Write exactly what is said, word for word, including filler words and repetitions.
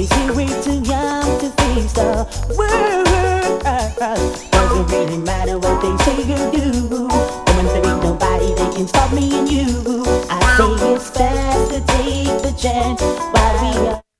They say we're too young to face the world. Doesn't really matter what they say or do. Woman, there ain't nobody that can stop me and you. I say it's best to take the chance while we are